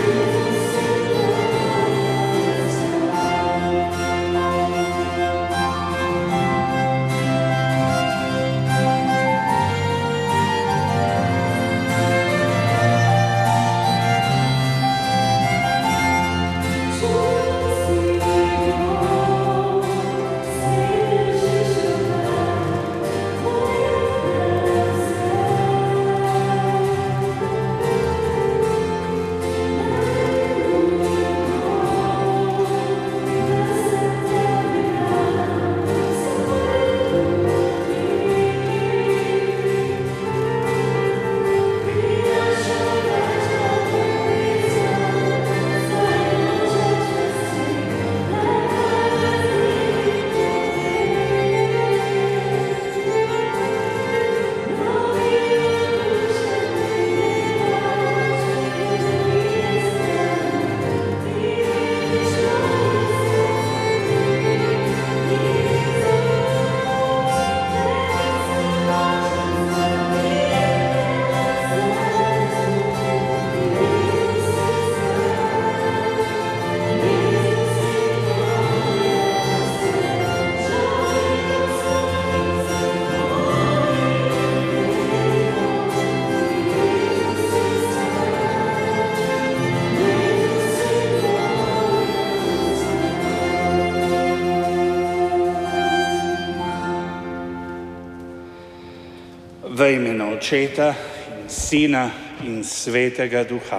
V imenu Očeta in Sina in Svetega Duha.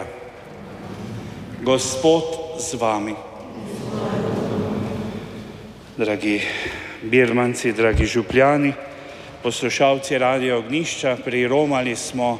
Gospod z vami. Dragi birmanci, dragi župljani, poslušalci Radia Ognjišča, priromali smo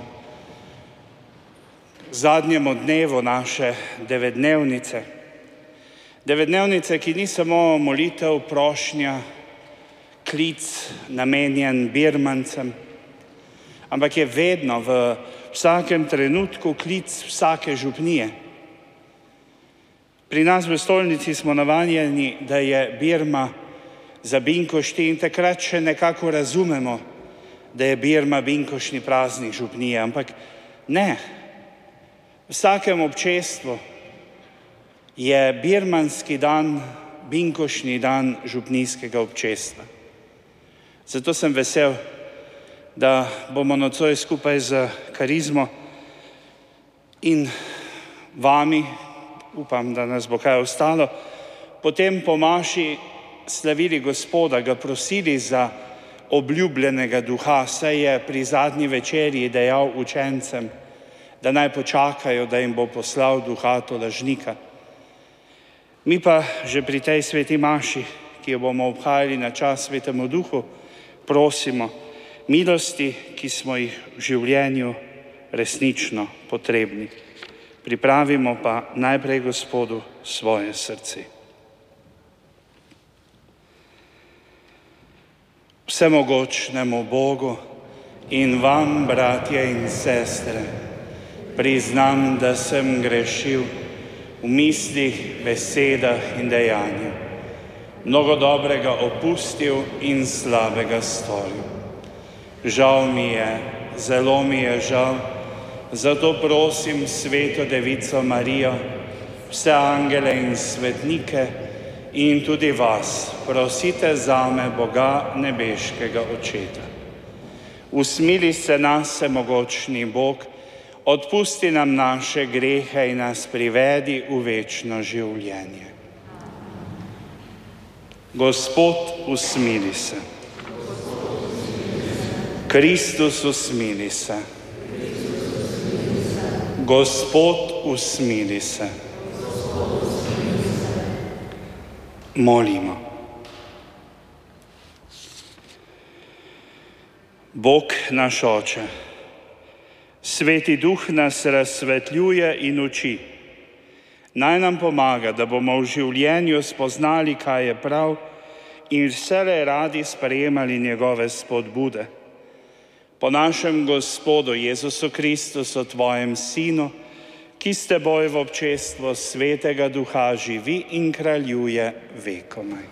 k zadnjemu dnevu naše devetdnevnice. Devetdnevnice, ki ni samo molitev, prošnja, klic namenjen birmancem, ampak je vedno v vsakem trenutku klic vsake župnije. Pri nas v stolnici smo navajeni, da je Birma za binkošti in takrat še nekako razumemo, da je Birma binkoštni praznik župnije, ampak ne. V vsakem občestvu je birmanski dan binkoštni dan župnijskega občestva. Zato sem vesel, da bomo nocoj skupaj z karizmo in vami, upam, da nas bo kaj ostalo, potem po maši slavili Gospoda, ga prosili za obljubljenega duha, saj je pri zadnji večerji dejal učencem, da naj počakajo, da jim bo poslal duha tolažnika. Mi pa že pri tej sveti maši, ki jo bomo obhajali na čas Svetemu Duhu, prosimo milosti, ki smo jih v življenju resnično potrebni. Pripravimo pa najprej Gospodu svoje srce. Vsemogočnemu Bogu in vam, bratje in sestre, priznam, da sem grešil v mislih, besedah in dejanju, mnogo dobrega opustil in slabega storil. Žal mi je, zelo mi je žal, zato prosim Sveto Devico Marijo, vse angele in svetnike in tudi vas, prosite zame Boga nebeškega Očeta. Usmili se nas, vsemogočni Bog, odpusti nam naše grehe in nas privedi v večno življenje. Gospod, usmili se. Kristus, usmili se. Gospod, usmili se. Molimo. Bog naš Oče, Sveti Duh nas razsvetljuje in uči. Naj nam pomaga, da bomo v življenju spoznali, kaj je prav in vselej radi sprejemali njegove spodbude. Po našem Gospodu Jezusu Kristusu, tvojem Sinu, ki s teboj v občestvu Svetega Duha živi in kraljuje vekomaj.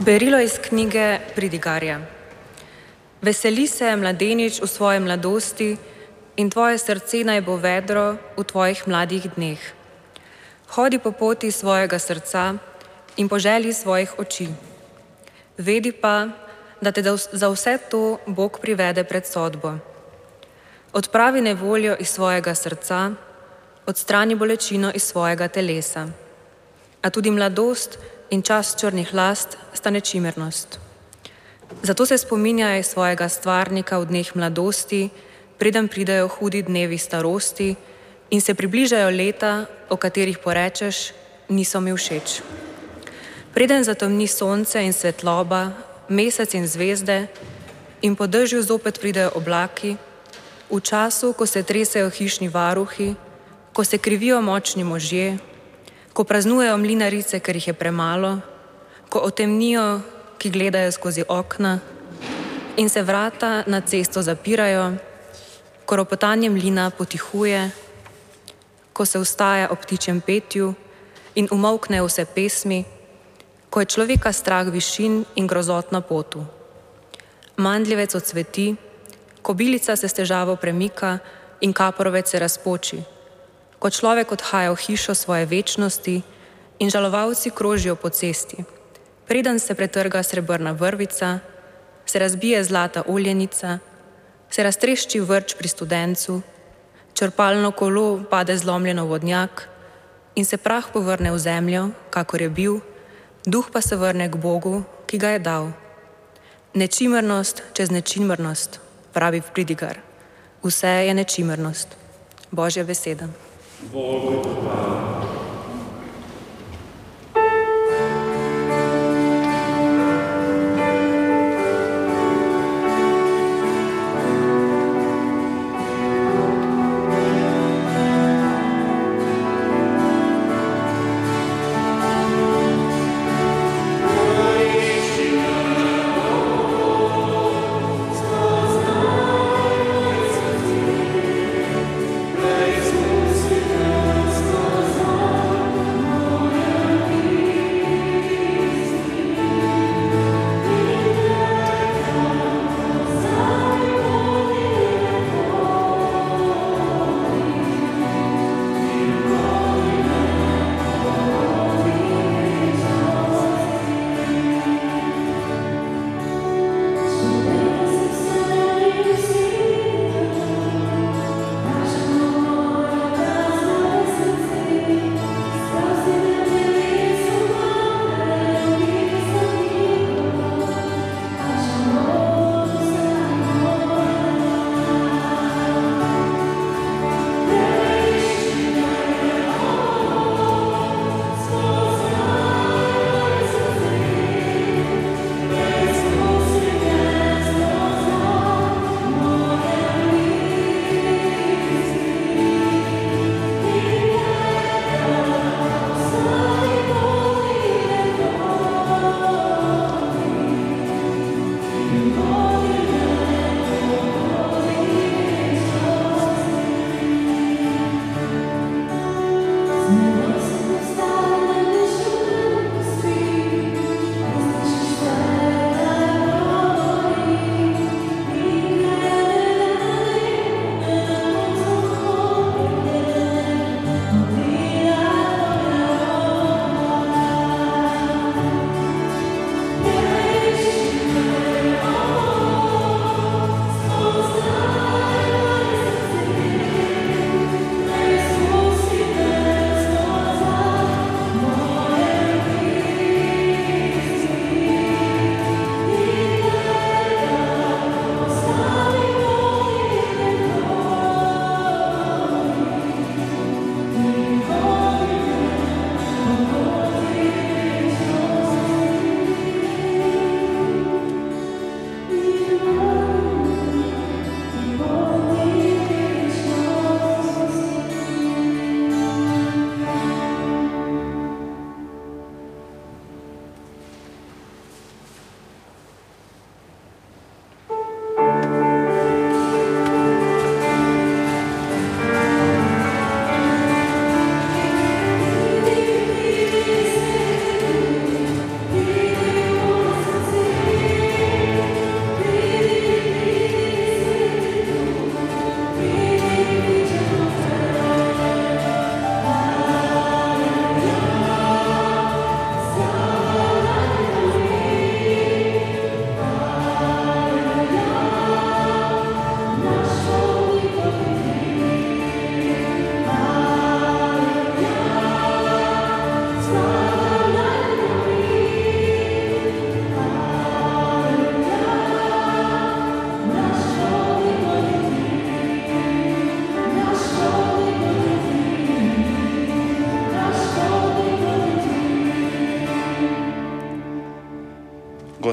Berilo iz knjige Pridigarja. Veseli se, mladenič, v svoji mladosti in tvoje srce naj bo vedro v tvojih mladih dneh. Hodi po poti svojega srca in po želji svojih oči. Vedi pa, da te za vse to Bog privede pred sodbo. Odpravi nevoljo iz svojega srca, odstrani bolečino iz svojega telesa. A tudi mladost in čas črnih last sta nečimernost. Zato se spominjaj svojega stvarnika v dneh mladosti, preden pridejo hudi dnevi starosti in se približajo leta, o katerih porečeš, niso mi všeč. Preden zatemni sonce in svetloba, mesec in zvezde in po dežju zopet pridejo oblaki, v času, ko se tresejo hišni varuhi, ko se krivijo močni možje, ko praznujejo mlinarice, ker jih je premalo, ko otemnijo, ki gledajo skozi okna in se vrata na cesto zapirajo, ko ropotanje mlina potihuje, ko se vstaja ob ptičjem petju in umolknejo vse pesmi, ko je človeka strah višin in grozot na potu. Mandljevec odcveti, kobilica se s težavo premika in kaporovec se razpoči, ko človek odhaja v hišo svoje večnosti in žalovalci krožijo po cesti. Preden se pretrga srebrna vrvica, se razbije zlata oljenica, se raztrešči vrč pri studencu, črpalno kolo pade zlomljeno v vodnjak in se prah povrne v zemljo, kakor je bil, duh pa se vrne k Bogu, ki ga je dal. Nečimernost čez nečimernost, pravi Pridigar. Vse je nečimernost. Božja beseda. Bogu hvala.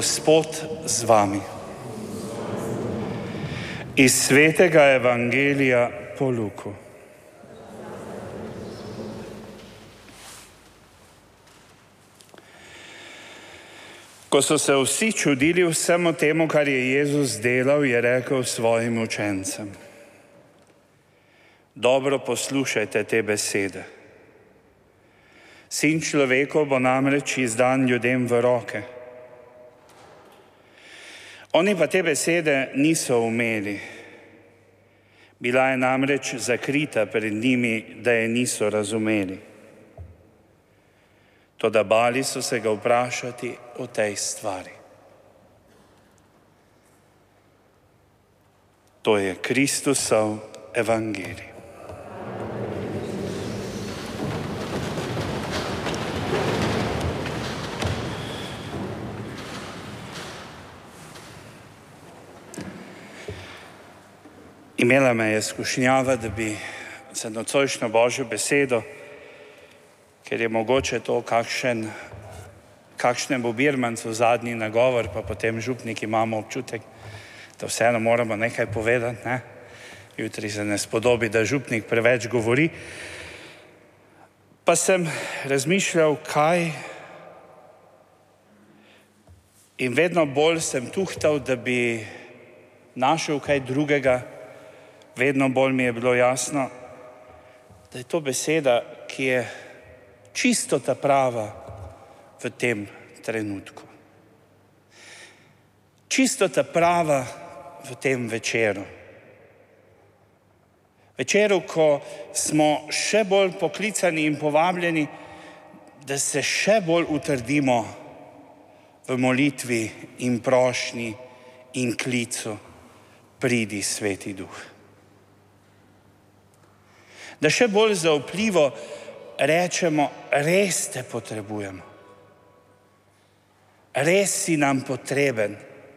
Gospod z vami. Iz svetega evangelija po Luku. Ko so se vsi čudili vsemu temu, kar je Jezus delal, je rekel svojim učencem: dobro poslušajte te besede. Sin človekov bo namreč izdan ljudem v roke. Oni pa te besede niso umeli. Bila je namreč zakrita pred njimi, da je niso razumeli. Toda bali so se ga vprašati o tej stvari. To je Kristusov evangelij. Imela me je skušnjava, da bi za nocojšnjo Božjo besedo, ker je mogoče to kakšnemu birmancu zadnji nagovor, pa potem župniki imamo občutek, da vseeno moramo nekaj povedati, ne? Jutri se ne spodobi, da župnik preveč govori. Pa sem razmišljal, kaj, in vedno bolj sem tuhtal, da bi našel kaj drugega. Vedno bolj mi je bilo jasno, da je to beseda, ki je čisto ta prava v tem trenutku. Čisto ta prava v tem večeru. Večeru, ko smo še bolj poklicani in povabljeni, da se še bolj utrdimo v molitvi in prošnji in klicu: pridi, Sveti Duh. Da še bolj zaupljivo rečemo: res te potrebujemo. Res si nam potreben.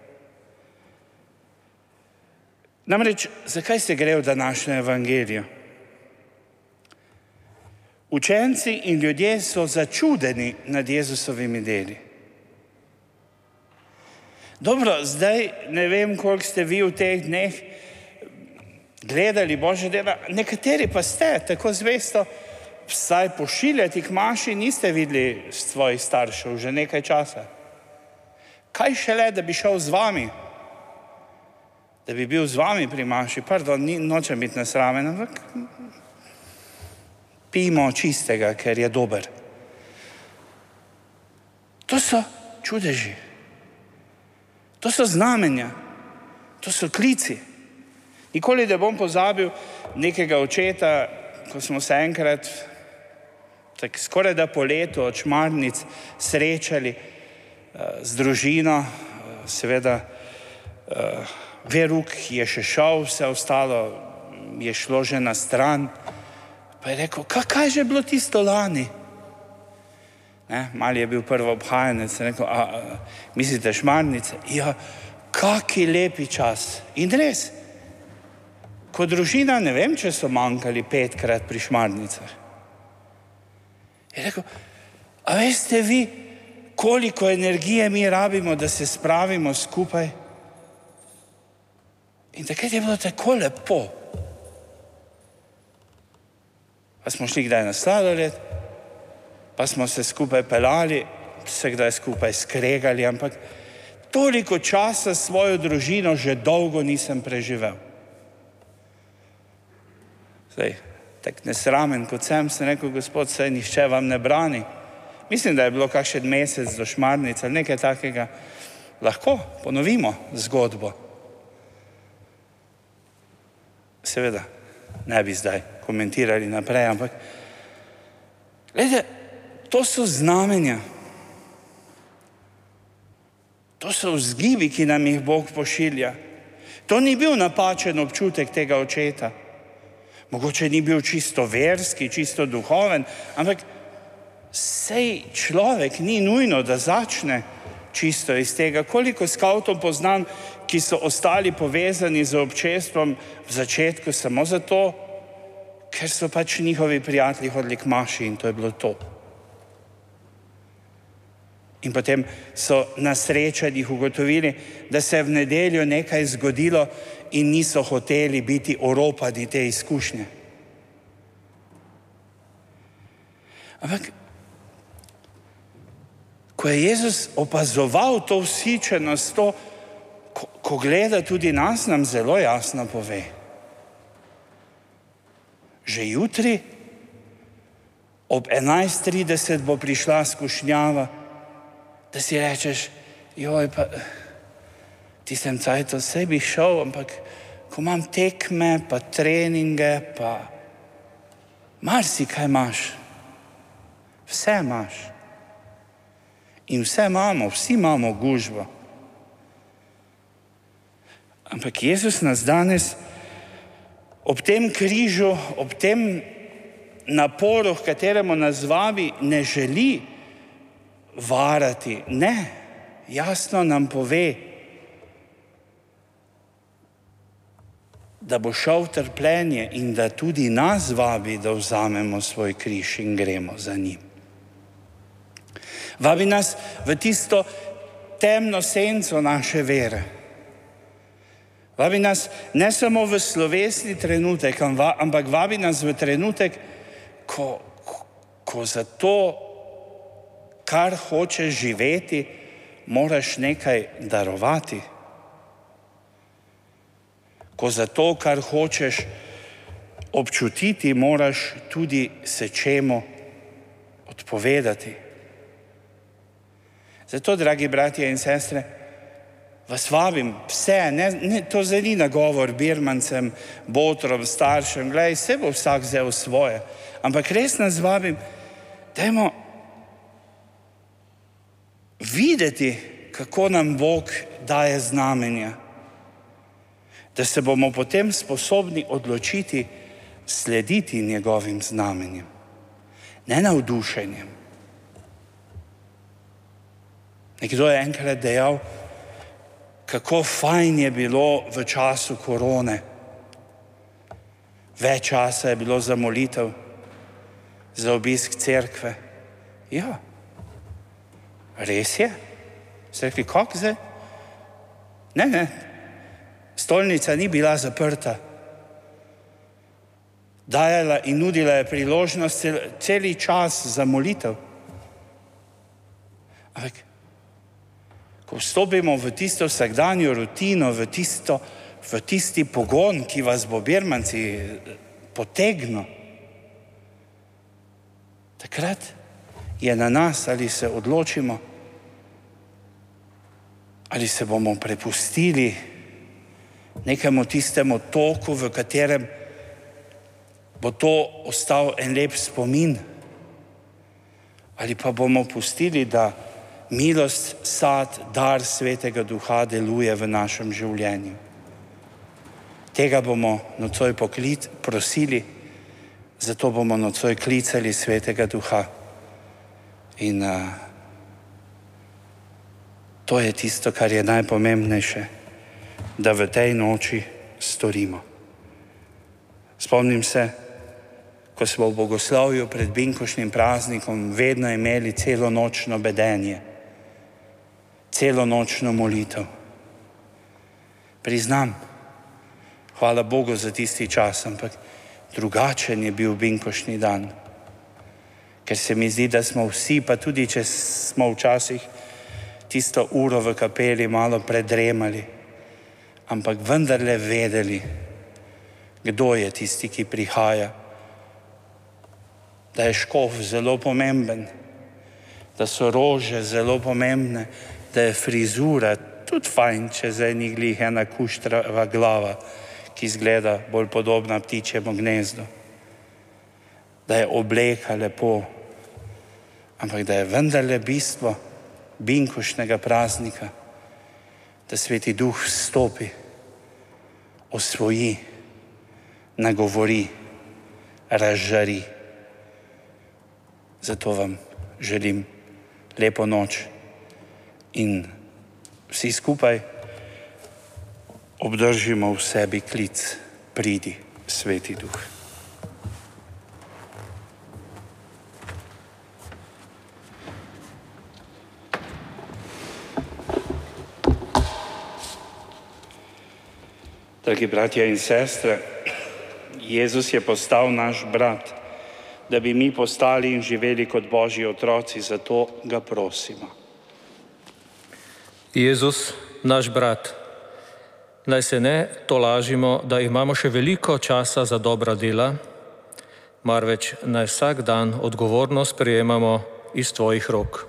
Namreč, zakaj se gre v današnjem evangeliju? Učenci in ljudje so začudeni nad Jezusovimi deli. Dobro, zdaj ne vem, koliko ste vi v teh dneh gledali Božje dela, nekateri pa ste tako zvesto, vsaj pošiljati k maši niste videli svojih staršev že nekaj časa. Kaj šele, da bi šel z vami, da bi bil z vami pri maši? Pardon, nočem biti nesramen, ampak pijmo čistega, ker je dober. To so čudeži, to so znamenja, to so klici. Nikoli ne bom pozabil nekega očeta, ko smo se enkrat skoraj da po letu od Šmarnic srečali z družino. Seveda Veruk je še šel, vse ostalo je šlo že na stran. Pa je rekel: kaj je že bilo tisto lani? Mali je bil prvo obhajanec, rekel: mislite Šmarnice? Ja, kaki lepi čas. In res, kot družina ne vem, če so manjkali 5-krat pri Šmarnicah. Je rekel: a veste vi, koliko energije mi rabimo, da se spravimo skupaj? In takrat je bilo tako lepo. Pa smo šli kdaj na sladoled, pa smo se skupaj pelali, se kdaj skupaj skregali, ampak toliko časa s svojo družino že dolgo nisem preživel. Zdaj, tak nesramen kot sem rekel: Gospod, saj nihče vam ne brani. Mislim, da je bilo kakšen mesec do Šmarnic ali nekaj takega. Lahko ponovimo zgodbo. Seveda, ne bi zdaj komentirali naprej, ampak glejte, to so znamenja. To so vzgibi, ki nam jih Bog pošilja. To ni bil napačen občutek tega očeta. Mogoče ni bil čisto verski, čisto duhoven, ampak sej človek ni nujno, da začne čisto iz tega. Koliko skavtov poznam, ki so ostali povezani z občestvom v začetku samo zato, ker so pač njihovi prijatelji hodili k maši in to je bilo to. In potem so na srečanjih ugotovili, da se je v nedeljo nekaj zgodilo in niso hoteli biti oropani te izkušnje. Ampak, ko je Jezus opazoval to vzhičenost, ko gleda tudi nas, nam zelo jasno pove. Že jutri ob 11:30 bo prišla skušnjava, da si rečeš, joj, pa tistem cajtu vse bi šel, ampak ko imam tekme, pa treninge, pa marsikaj imaš. Vse imaš. In vse imamo, vsi imamo gužvo. Ampak Jezus nas danes ob tem križu, ob tem naporu, v kateremu nas vabi, ne želi varati. Ne, jasno nam pove, da bo šel v trpljenje in da tudi nas vabi, da vzamemo svoj križ in gremo za njim. Vabi nas v tisto temno senco naše vere. Vabi nas ne samo v slovesni trenutek, ampak vabi nas v trenutek, ko za to, kar hočeš živeti, moraš nekaj darovati. Ko za to, kar hočeš občutiti, moraš tudi se čemu odpovedati. Zato, dragi bratje in sestre, vas vabim vse, to zdaj ni nagovor birmancem, botrom, staršem, glej, vse bo vsak vzel svoje, ampak res nas vabim, dajmo videti, kako nam Bog daje znamenja, da se bomo potem sposobni odločiti slediti njegovim znamenjem, ne navdušenjem. Nekdo je enkrat dejal, kako fajn je bilo v času korone. Več časa je bilo za molitev, za obisk cerkve. Ja, res je. Ste rekli, kako zdaj? Ne, stolnica ni bila zaprta. Dajala in nudila je priložnost celi čas za molitev. Ampak, ko vstopimo v tisto vsakdanjo rutino, v tisti pogon, ki vas bo birmanci potegnil, takrat je na nas, ali se odločimo, ali se bomo prepustili nekemu tistemu toku, v katerem bo to ostal en lep spomin, ali pa bomo pustili, da milost, sad, dar Svetega Duha deluje v našem življenju. Tega bomo nocoj prosili, zato bomo nocoj klicali Svetega Duha. In to je tisto, kar je najpomembnejše, da v tej noči storimo. Spomnim se, ko smo v bogoslovju pred binkoštnim praznikom vedno imeli celonočno bedenje, celonočno molitev. Priznam, hvala Bogu za tisti čas, ampak drugačen je bil binkoštni dan. Ker se mi zdi, da smo vsi, pa tudi če smo včasih tisto uro v kapeli malo predremali, ampak vendarle vedeli, kdo je tisti, ki prihaja. Da je škof zelo pomemben, da so rože zelo pomembne, da je frizura tudi fajn, če zdaj ni glih ena kuštrava glava, ki izgleda bolj podobna ptičjemu gnezdu. Da je obleka lepo, ampak da je vendarle bistvo binkoštnega praznika, da Sveti Duh vstopi, osvoji, nagovori, razžari. Zato vam želim lepo noč in vsi skupaj obdržimo v sebi klic, pridi, Sveti Duh. Dragi bratje in sestre, Jezus je postal naš brat, da bi mi postali in živeli kot Božji otroci, zato ga prosimo. Jezus, naš brat, naj se ne tolažimo, da imamo še veliko časa za dobra dela, marveč naj vsak dan odgovorno sprejemamo iz tvojih rok.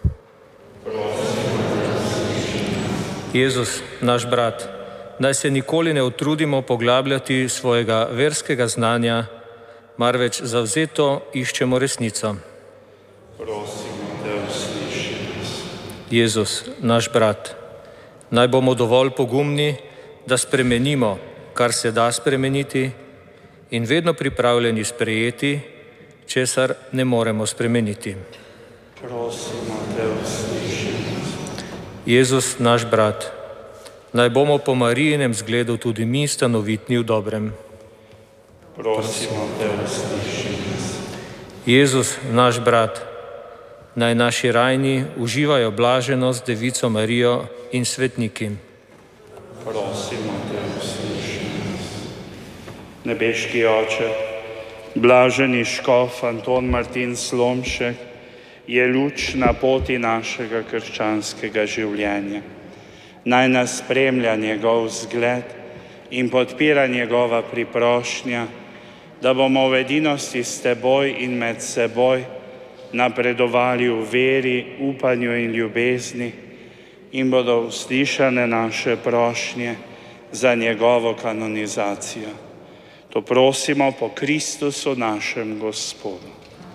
Jezus, naš brat, naj se nikoli ne utrudimo poglabljati svojega verskega znanja, marveč zavzeto iščemo resnico. Prosimo te, usliši nas. Jezus, naš brat, naj bomo dovolj pogumni, da spremenimo, kar se da spremeniti, in vedno pripravljeni sprejeti, česar ne moremo spremeniti. Prosimo te, usliši nas. Jezus, naš brat, naj bomo po Marijinem zgledu tudi mi stanovitni v dobrem. Prosimo te, usliši nas. Jezus, naš brat, naj naši rajni uživajo blaženost Devico Marijo in svetniki. Prosimo te, usliši nas. Nebeški Oče, blaženi škof Anton Martin Slomšek je luč na poti našega krščanskega življenja. Naj nas spremlja njegov zgled in podpira njegova priprošnja, da bomo v edinosti s teboj in med seboj napredovali v veri, upanju in ljubezni in bodo uslišane naše prošnje za njegovo kanonizacijo. To prosimo po Kristusu našem Gospodu.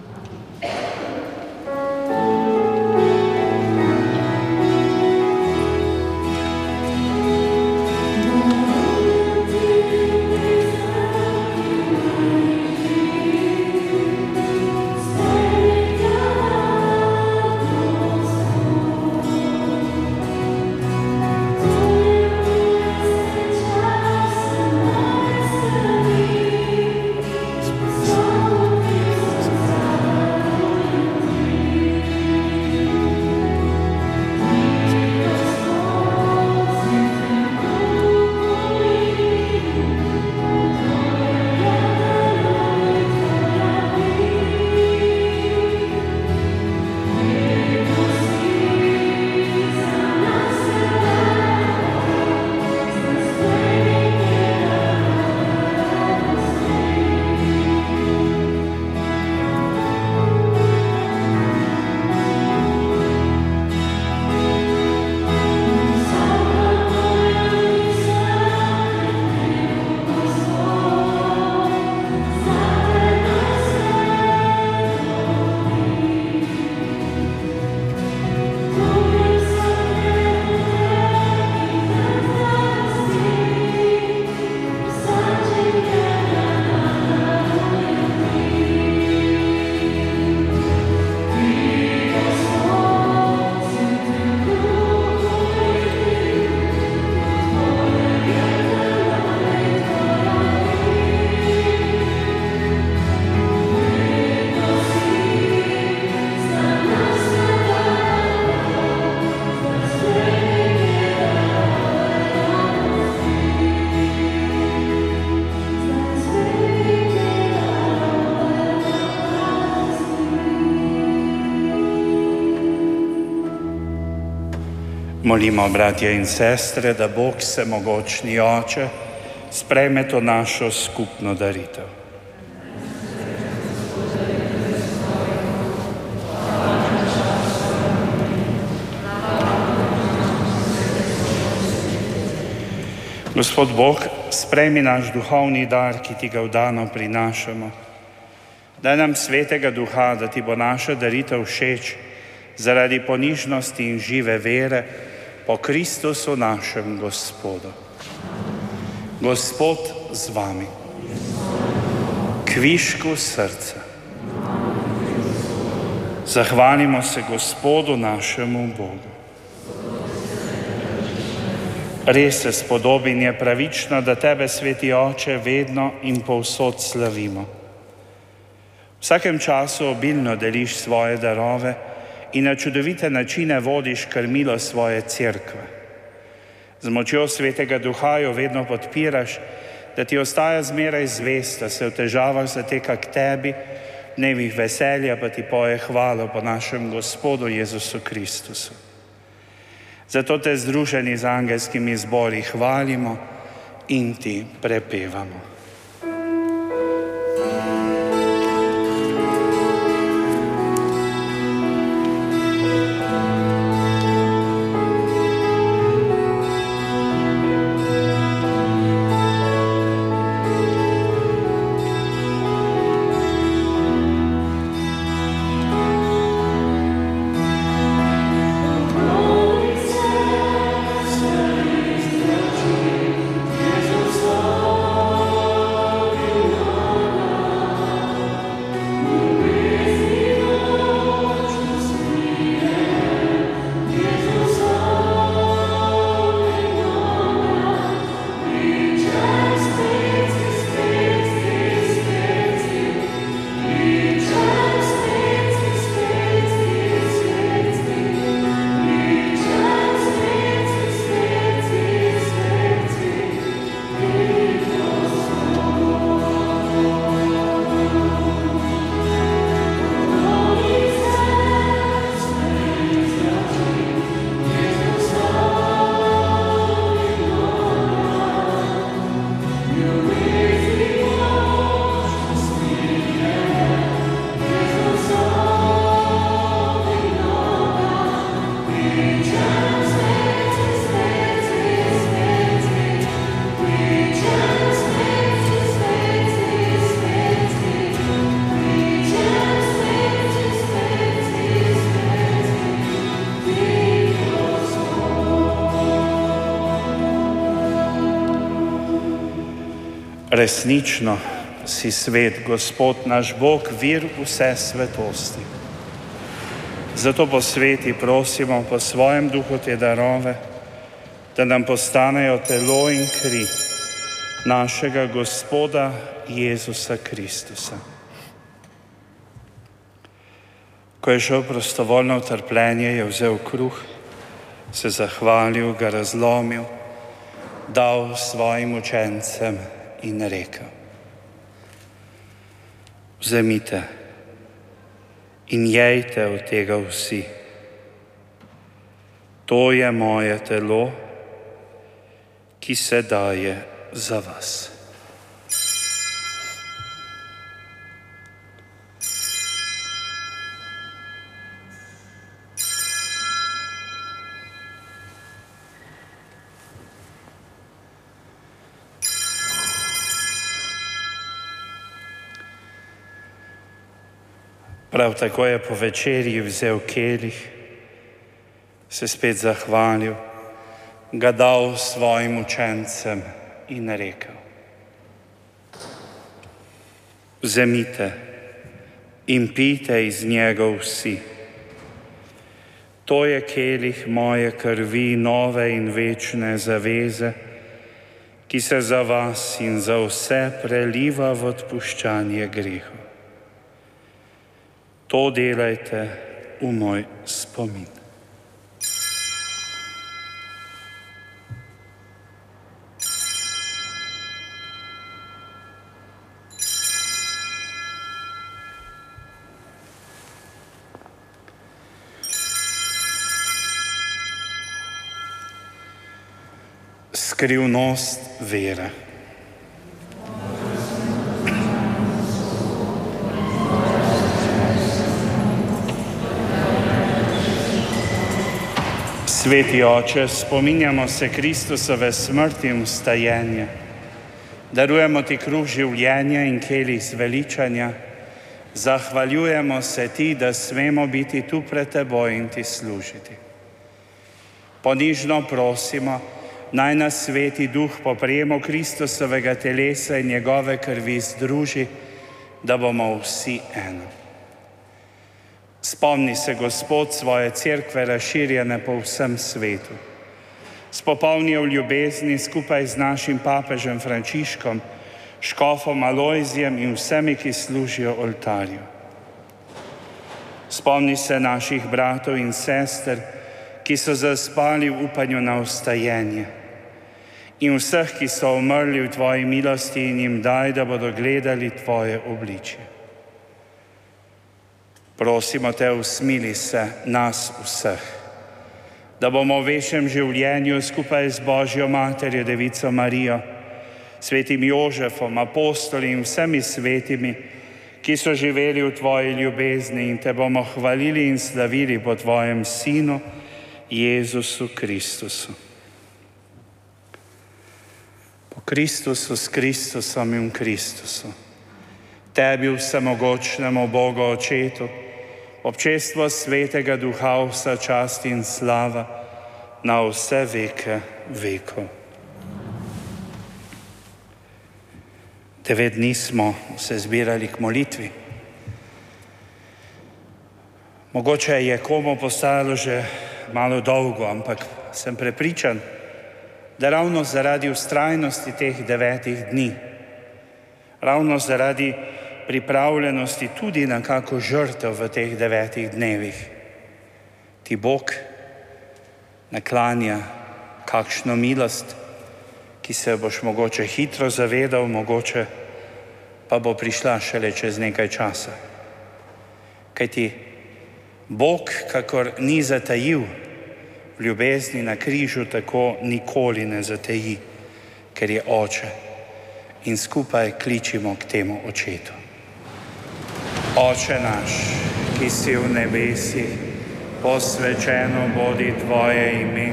Molimo, bratje in sestre, da Bog vsemogočni Oče sprejme to našo skupno daritev. Gospod Bog, sprejmi naš duhovni dar, ki ti ga vdano prinašamo. Daj nam svetega duha, da ti bo naša daritev všeč zaradi ponižnosti in žive vere po Kristusu našem Gospodu. Gospod z vami. Kvišku srca. Zahvalimo se Gospodu našemu Bogu. Res se spodobi in je pravično, da tebe, sveti Oče, vedno in povsod slavimo. V vsakem času obilno deliš svoje darove in na čudovite načine vodiš krmilo svoje cerkve. Z močjo Svetega Duha jo vedno podpiraš, da ti ostaja zmeraj zvest, da se v težavah zateka k tebi, v dnevih veselja pa ti poje hvalo po našem Gospodu Jezusu Kristusu. Zato te združeni z angelskimi zbori hvalimo in ti prepevamo. Resnično si svet, Gospod naš Bog, vir vse svetosti. Zato po sveti prosimo po svojem duhu te darove, da nam postanejo telo in kri našega Gospoda Jezusa Kristusa. Ko je šel prostovoljno v trpljenje, je vzel kruh, se zahvalil, ga razlomil, dal svojim učencem in rekel: vzemite in jejte od tega vsi. To je moje telo, ki se daje za vas. Prav tako je po večerji vzel kelih, se spet zahvalil, ga dal svojim učencem in rekel: vzemite in pijte iz njega vsi. To je kelih moje krvi, nove in večne zaveze, ki se za vas in za vse preliva v odpuščanje grehov. To delajte v moj spomin. Skrivnost vere. Sveti Oče, spominjamo se Kristusove smrti in vstajenja. Darujemo ti kruh življenja in kelih zveličanja. Zahvaljujemo se ti, da smemo biti tu pred teboj in ti služiti. Ponižno prosimo, naj nas Sveti Duh po prejemu Kristusovega telesa in njegove krvi združi, da bomo vsi eno. Spomni se, Gospod, svoje cerkve razširjene po vsem svetu. Spopolni jo v ljubezni skupaj z našim papežem Frančiškom, škofom Alojzijem in vsemi, ki služijo oltarju. Spomni se naših bratov in sester, ki so zaspali v upanju na vstajenje. in vseh, ki so umrli v tvoji milosti, in jim daj, da bodo gledali tvoje obličje. Prosimo te, usmili se nas vseh, da bomo v večnem življenju skupaj z Božjo materjo, Devico Marijo, svetim Jožefom, apostoli in vsemi svetimi, ki so živeli v tvoji ljubezni, in te bomo hvalili in slavili po tvojem Sinu, Jezusu Kristusu. Po Kristusu, s Kristusom in v Kristusu, tebi, vsemogočnemu Bogu Očetu, občestvo Svetega Duha, vsa čast in slava na vse veke vekov. 9 dni smo se zbirali k molitvi. Mogoče je komu postajalo že malo dolgo, ampak sem prepričan, da ravno zaradi vztrajnosti teh 9 dni, ravno zaradi pripravljenosti tudi na kako žrtev v teh 9 dnevih, ti Bog naklanja kakšno milost, ki se boš mogoče hitro zavedal, mogoče pa bo prišla šele čez nekaj časa. Kajti Bog, kakor ni zatajil v ljubezni na križu, tako nikoli ne zataji, ker je Oče, in skupaj kličimo k temu Očetu. Oče naš, ki si v nebesih, posvečeno bodi tvoje ime.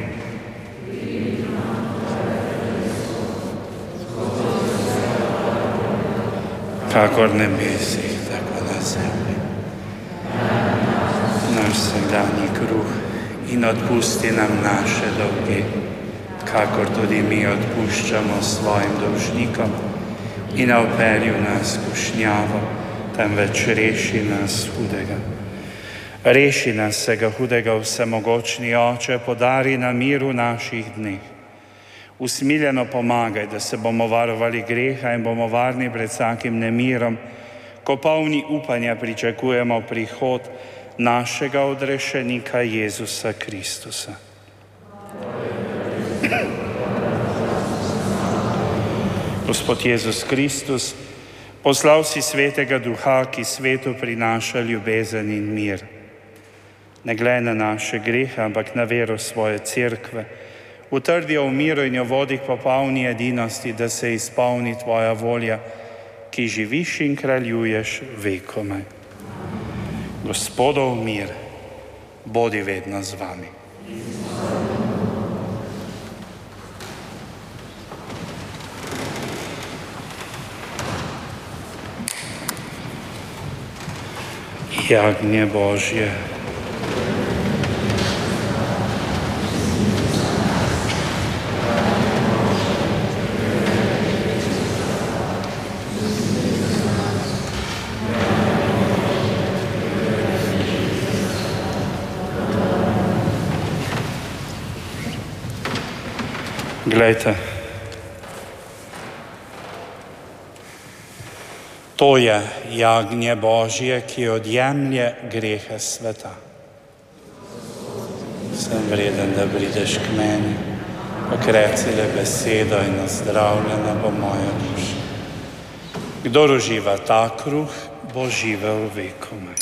Kakor v nebesih, tako na zemlji. Naš vsakdanji kruh in odpusti nam naše dolge, kakor tudi mi odpuščamo svojim dolžnikom, in ne vpelji v nas skušnjavo, temveč reši nas hudega. Reši nas vsega hudega, vsemogočni Oče, podari nam mir v naših dneh. Usmiljeno pomagaj, da se bomo varovali greha in bomo varni pred vsakim nemirom, ko polni upanja pričakujemo prihod našega odrešenika Jezusa Kristusa. Gospod Jezus Kristus, poslal si Svetega Duha, ki svetu prinaša ljubezen in mir. Ne glej na naše grehe, ampak na vero svoje cerkve. Utrdi jo v miru in jo vodi k popolni edinosti, da se izpolni tvoja volja, ki živiš in kraljuješ vekomaj. Gospodov mir, bodi vedno z vami. Jagnje Božje, glejte, to je jagnje Božje, ki odjemlje grehe sveta. Sem vreden, da prideš k meni, okreci le besedo in ozdravljena bo moja duša. Kdor uživa ta kruh, bo živel vekomaj.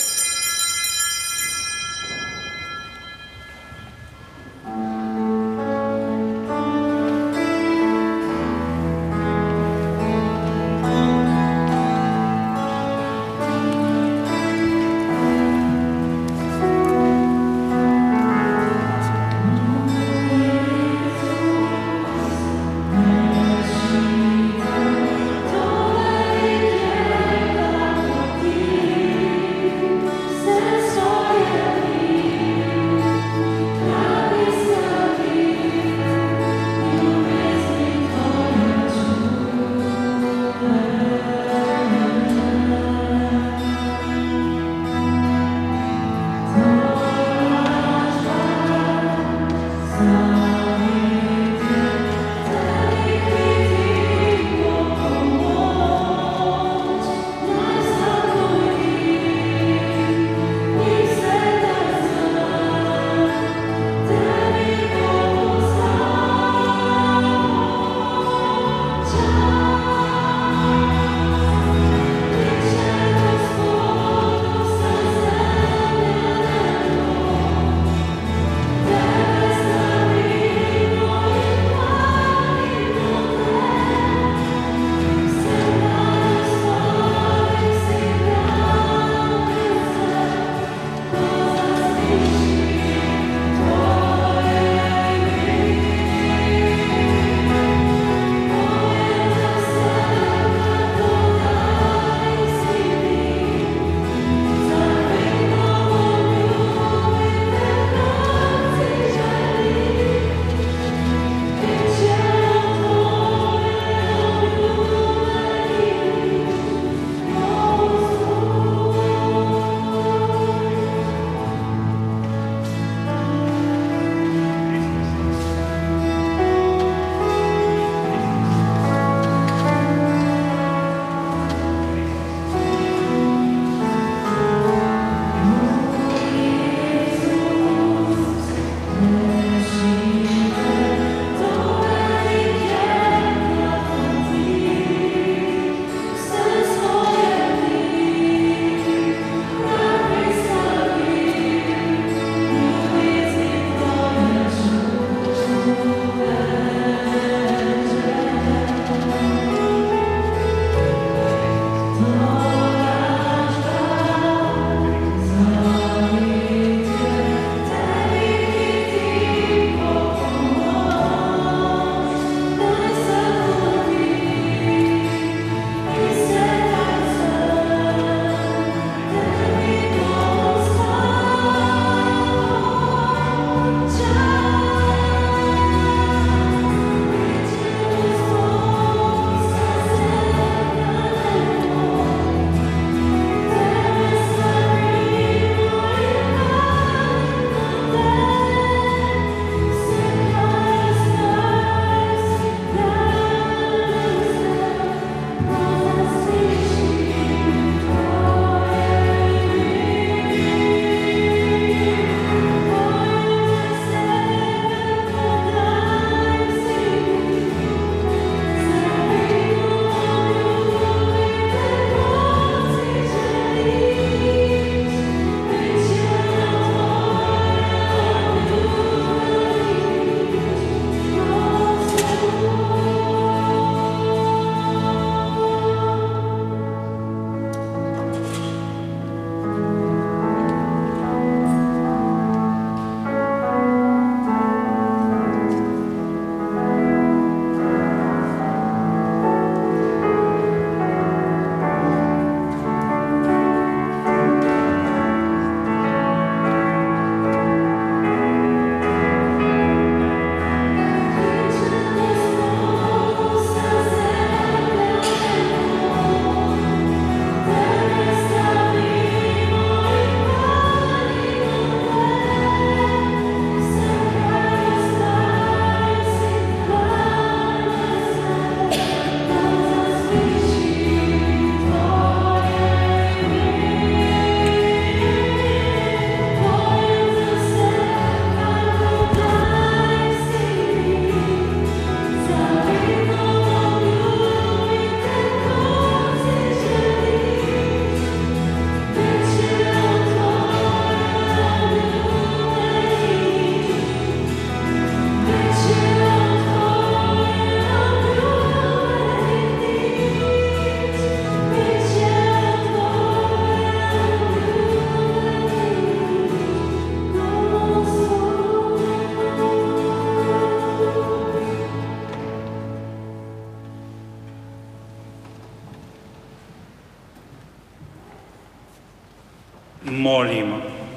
Molimo.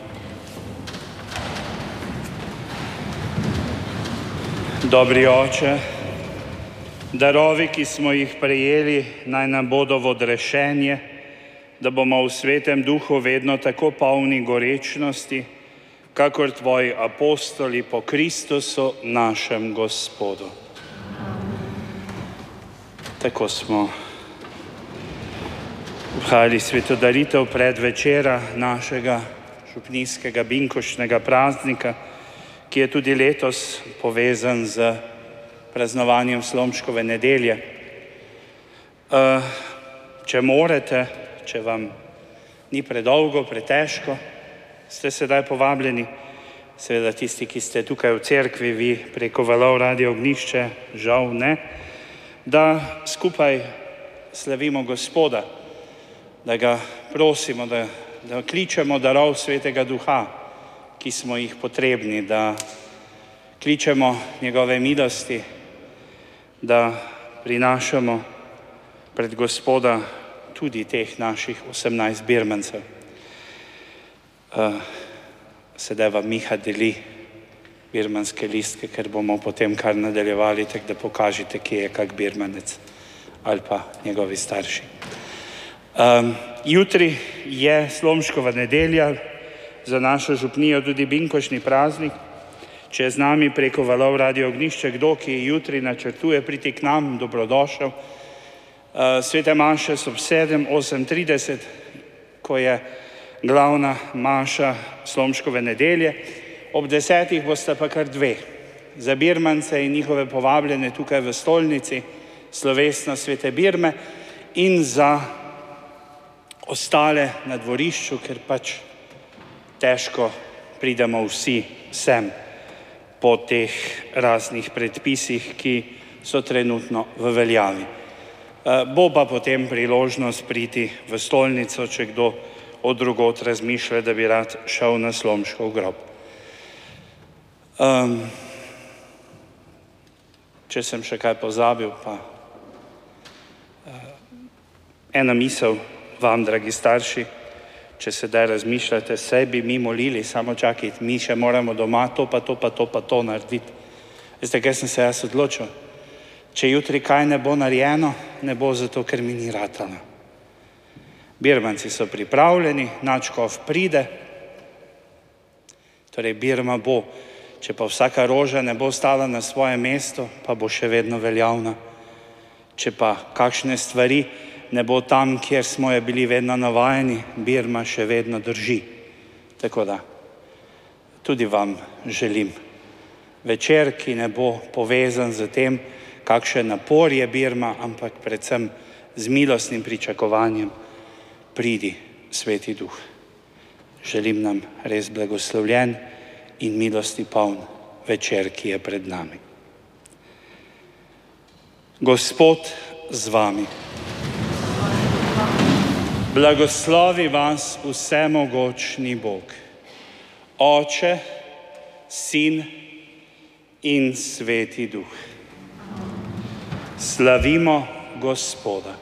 Dobri Oče, darovi, ki smo jih prejeli, naj nam bodo v odrešenje, da bomo v Svetem Duhu vedno tako polni gorečnosti, kakor Tvoji apostoli po Kristusu, našem Gospodu. Tako smo obhajali svetodaritev predvečera našega župnijskega binkoštnega praznika, ki je tudi letos povezan z praznovanjem Slomškove nedelje. Če morete, če vam ni predolgo, pretežko, ste sedaj povabljeni, seveda tisti, ki ste tukaj v cerkvi, vi preko valov Radio Ognjišče, žal ne, da skupaj slavimo Gospoda, da ga prosimo, da kličemo darov Svetega Duha, ki smo jih potrebni, da kličemo njegove milosti, da prinašamo pred Gospoda tudi teh naših 18 birmancev. Sedaj vam Miha deli birmanske listke, ker bomo potem kar nadaljevali, tako da pokažite, kje je kak birmanec ali pa njegovi starši. Jutri je Slomškova nedelja, za našo župnijo tudi binkoštni praznik. Če je z nami preko valov Radio Ognjišče kdo, ki jutri načrtuje priti k nam, dobrodošel. Svete maše so ob 7, 8:30, ko je glavna maša Slomškove nedelje. Ob 10 boste pa kar dve. Za birmance in njihove povabljene tukaj v stolnici, slovesna Svete Birme, in za ostale na dvorišču, ker pač težko pridemo vsi sem po teh raznih predpisih, ki so trenutno v veljavi. Bo pa potem priložnost priti v stolnico, če kdo od drugot razmišlja, da bi rad šel na Slomškov grob. Če sem še kaj pozabil, pa ena misel vam, dragi starši, če sedaj razmišljate, saj bi mi molili, samo čakajte, mi še moramo doma to pa to narediti. Veste, kaj sem se jaz odločil? Če jutri kaj ne bo narejeno, ne bo zato, ker mi ni ratalo. Birmanci so pripravljeni, nadškof pride, torej Birma bo. Če pa vsaka roža ne bo stala na svojem mestu, pa bo še vedno veljavna. Če pa kakšne stvari ne bo tam, kjer smo je bili vedno navajeni, Birma še vedno drži. Tako da tudi vam želim večer, ki ne bo povezan z tem, kakšen napor je Birma, ampak predvsem z milostnim pričakovanjem, pridi, Sveti Duh. Želim nam res blagoslovljen in milosti poln večer, ki je pred nami. Gospod z vami. Blagoslovi vas vsemogočni Bog, Oče, Sin in Sveti Duh. Slavimo Gospoda.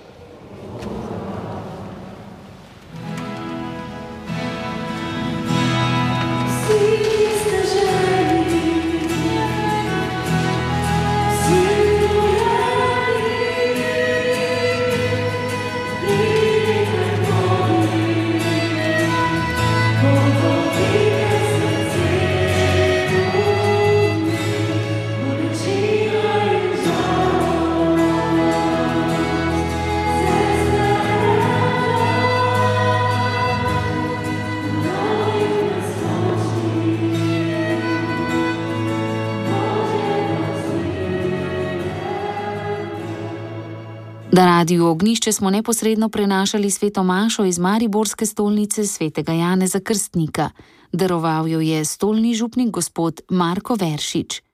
Na Radiu Ognjišče smo neposredno prenašali sveto mašo iz mariborske stolnice svetega Janeza Krstnika. Daroval jo je stolni župnik gospod Marko Veršič.